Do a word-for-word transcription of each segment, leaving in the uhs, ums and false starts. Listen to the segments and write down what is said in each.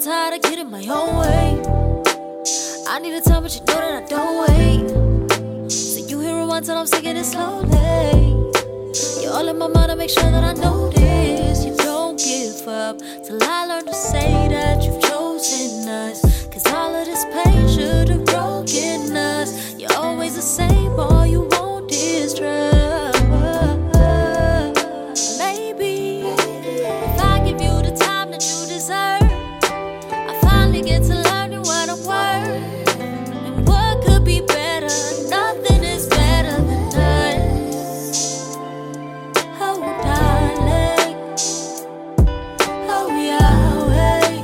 tired of getting my own way. I need a time, but you know that I don't wait. So you hear it once and I'm singing it slowly. You're all in my mind, I make sure that I notice. You don't give up till I learn to say that you've chosen us. Cause all of this pain should have broken us. You're always the same, all you want is trust. Maybe if I give you the time that you deserve, I finally get to learning what I'm worth. And what could be better? Nothing is better than us. Oh, darling. Oh, Yahweh.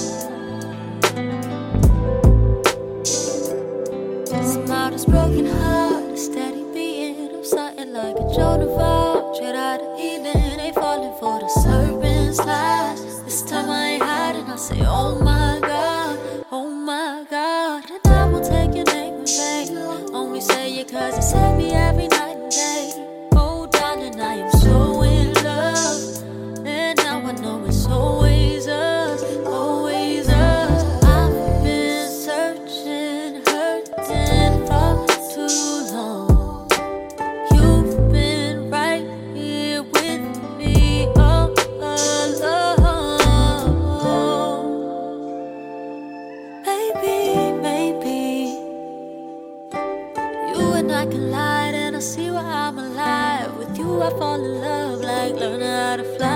Somehow this broken heart is steady beating of something like a Jonah vibe. Straight out of Eden, ain't falling for the serpent's lies. This time I ain't hiding, I say, oh my God, oh my God. And I will take your name in vain. Only say it cause you save me every night and day. Oh darling, I am so in love. And now I know it's always us, always us. I've been searching, hurting for too long. You've been right here with me all along. Maybe, maybe you and I collide and I see why I'm alive. With you I fall in love like learning how to fly.